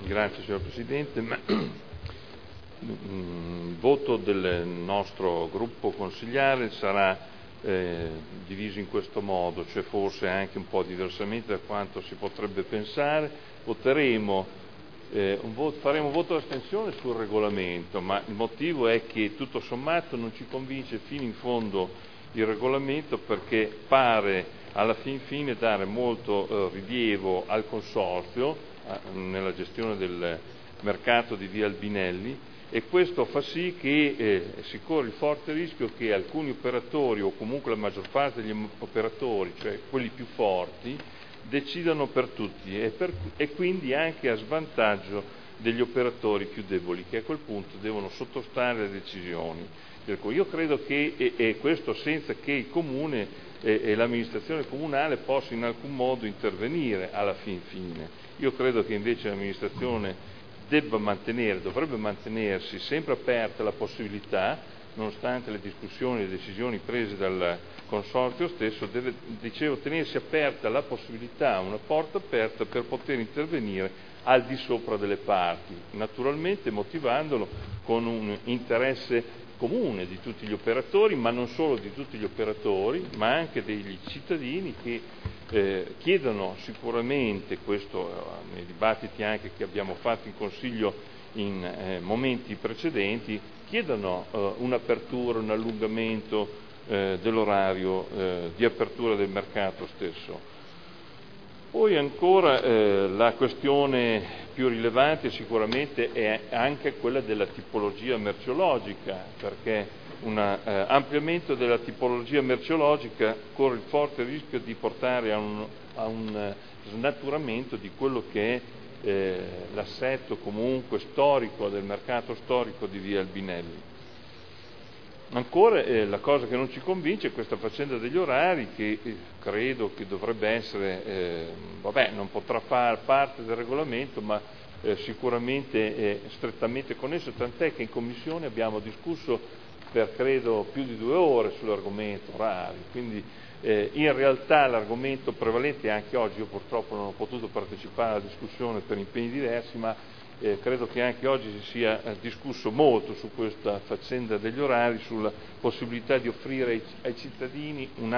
Grazie signor Presidente. Il voto del nostro gruppo consigliare sarà diviso in questo modo, cioè forse anche un po' diversamente da quanto si potrebbe pensare. Faremo un voto d'astensione sul regolamento, ma il motivo è che tutto sommato non ci convince fino in fondo il regolamento, perché pare alla fin fine dare molto rilievo al consorzio nella gestione del mercato di via Albinelli, e questo fa sì che si corre il forte rischio che alcuni operatori, o comunque la maggior parte degli operatori, cioè quelli più forti, decidano per tutti e quindi anche a svantaggio degli operatori più deboli, che a quel punto devono sottostare alle decisioni. Io credo che, e questo senza che il Comune e l'amministrazione comunale possa in alcun modo intervenire alla fin fine. Io credo che invece l'amministrazione dovrebbe mantenersi sempre aperta la possibilità, nonostante le discussioni e le decisioni prese dal consorzio stesso, dicevo, tenersi aperta la possibilità, una porta aperta per poter intervenire al di sopra delle parti, naturalmente motivandolo con un interesse comune di tutti gli operatori, ma non solo di tutti gli operatori, ma anche degli cittadini che chiedono sicuramente, questo nei dibattiti anche che abbiamo fatto in Consiglio in momenti precedenti, chiedono un'apertura, un allungamento dell'orario di apertura del mercato stesso. Poi ancora la questione più rilevante sicuramente è anche quella della tipologia merceologica, perché un ampliamento della tipologia merceologica corre il forte rischio di portare a un snaturamento di quello che è l'assetto comunque storico del mercato storico di via Albinelli. Ancora la cosa che non ci convince è questa faccenda degli orari, che credo che dovrebbe essere, non potrà far parte del regolamento, ma sicuramente strettamente connesso, tant'è che in Commissione abbiamo discusso per credo più di 2 ore sull'argomento orari, quindi in realtà l'argomento prevalente anche oggi, io purtroppo non ho potuto partecipare alla discussione per impegni diversi, ma credo che anche oggi si sia discusso molto su questa faccenda degli orari, sulla possibilità di offrire ai cittadini un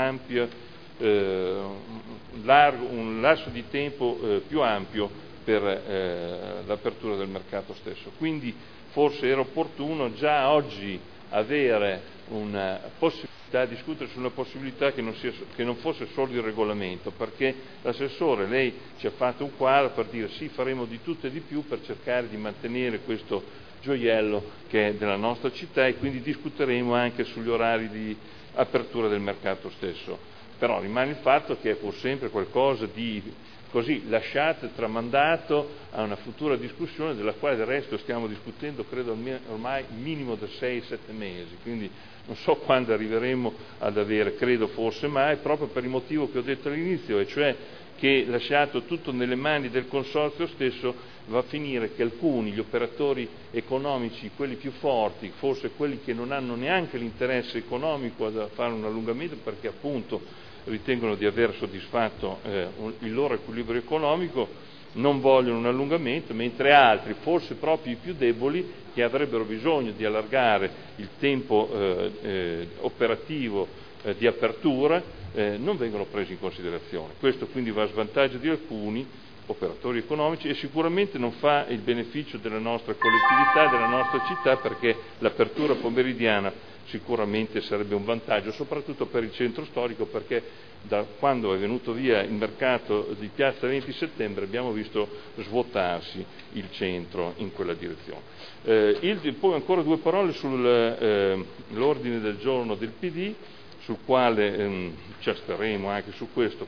lasso di tempo più ampio per l'apertura del mercato stesso. Quindi forse era opportuno già oggi avere una possibilità, discutere su una possibilità che non fosse solo il regolamento, perché l'assessore, lei ci ha fatto un quadro per dire sì, faremo di tutto e di più per cercare di mantenere questo gioiello che è della nostra città, e quindi discuteremo anche sugli orari di apertura del mercato stesso. Però rimane il fatto che è pur sempre qualcosa di così lasciato, tramandato a una futura discussione, della quale del resto stiamo discutendo credo ormai minimo da 6-7 mesi, quindi non so quando arriveremo ad avere, credo forse mai, proprio per il motivo che ho detto all'inizio, e cioè che lasciato tutto nelle mani del consorzio stesso va a finire che alcuni, gli operatori economici, quelli più forti, forse quelli che non hanno neanche l'interesse economico a fare un allungamento perché appunto ritengono di aver soddisfatto il loro equilibrio economico, non vogliono un allungamento, mentre altri, forse proprio i più deboli, che avrebbero bisogno di allargare il tempo operativo di apertura, non vengono presi in considerazione. Questo quindi va a svantaggio di alcuni operatori economici e sicuramente non fa il beneficio della nostra collettività, della nostra città, perché l'apertura pomeridiana sicuramente sarebbe un vantaggio, soprattutto per il centro storico, perché da quando è venuto via il mercato di Piazza 20 Settembre abbiamo visto svuotarsi il centro in quella direzione. Poi ancora 2 parole sull'ordine del giorno del PD, sul quale ci asterremo anche su questo,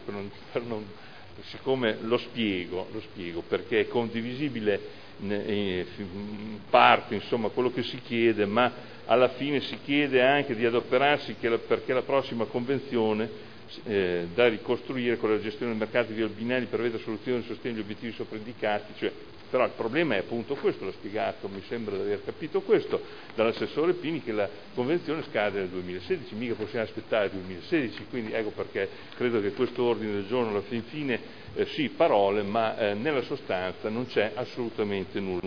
siccome lo spiego, perché è condivisibile in parte insomma quello che si chiede, ma alla fine si chiede anche di adoperarsi perché la prossima convenzione da ricostruire con la gestione del mercato di via Albinelli prevede soluzioni di sostegno agli obiettivi sopra indicati, cioè Però il problema è appunto questo, l'ha spiegato, mi sembra di aver capito questo, dall'assessore Pini, che la convenzione scade nel 2016, mica possiamo aspettare il 2016, quindi ecco perché credo che questo ordine del giorno alla fin fine sì, parole, ma nella sostanza non c'è assolutamente nulla.